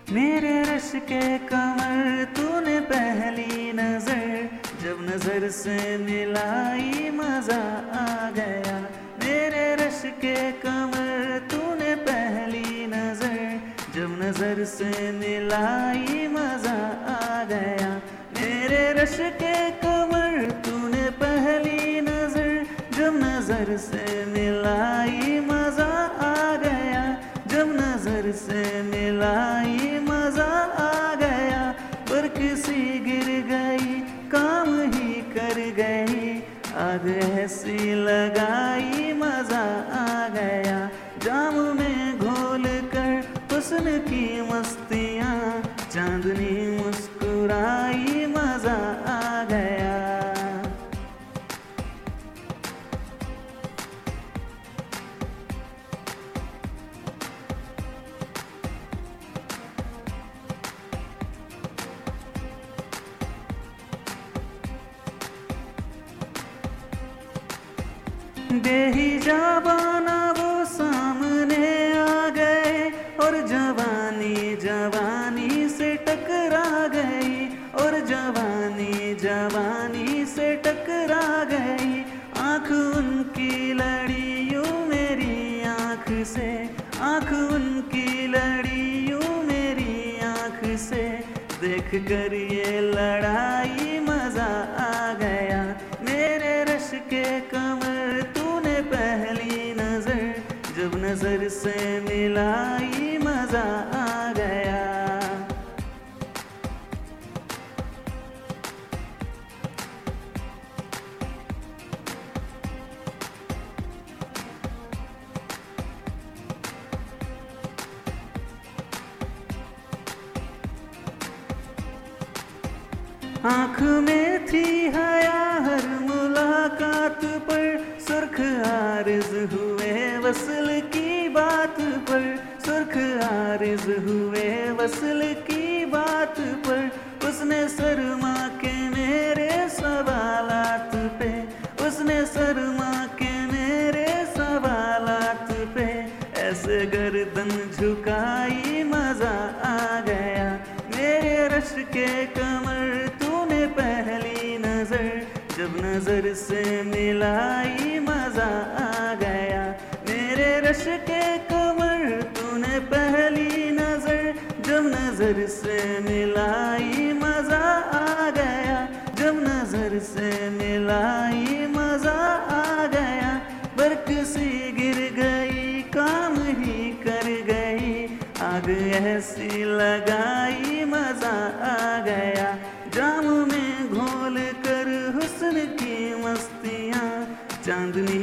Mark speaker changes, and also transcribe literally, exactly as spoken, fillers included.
Speaker 1: मेरे रश के कमर तूने पहली नजर जब नजर से मिलाई मजा आ गया। मेरे रश के कमर तूने पहली नजर जब नजर से मिलाई मजा आ गया। मेरे रश के कमर तूने पहली नजर जब नजर से मिलाई मजा आ गया। जब नजर से मिलाई मजा आ गया। बरकसी गिर गई काम ही कर गई आग ऐसी लगाई मजा आ गया। जाम में घोल कर हुस्न की मस्तियाँ चांदनी मुस्कुराई मजा आ गया। बेहिजाबाना वो सामने आ गए और जवानी जवानी से टकरा गई और जवानी जवानी से टकरा गई। आँख उनकी लड़ी यूं मेरी आँख से आँख उनकी लड़ी यूं मेरी आँख से देख कर ये लड़ाई मजा आ गया। मेरे रश के कमर तूने पहली नजर जब नजर से मिलाई मजा आ गया। आँख में थी हया हर मुलाकात पर सुर्ख आरिज हुए वसल की बात पर सुर्ख आरिज हुए वसल की बात पर। उसने शर्मा के मेरे सवालात पे उसने शर्मा के मेरे सवालात पे ऐसे गर्दन झुकाई मजा आ गया। मेरे रश के कमर तूने पहली नजर जब नजर से मिलाई मजा आ गया। मेरे रश के कमर तूने पहली नजर जब नजर से मिलाई मजा आ गया। जब नजर से मिलाई मजा आ गया। बरकसी गिर गई काम ही कर गई आग ऐसी लगाई मजा आ गया। जाम में घोल कर हुस्न की मस्तियाँ चांदनी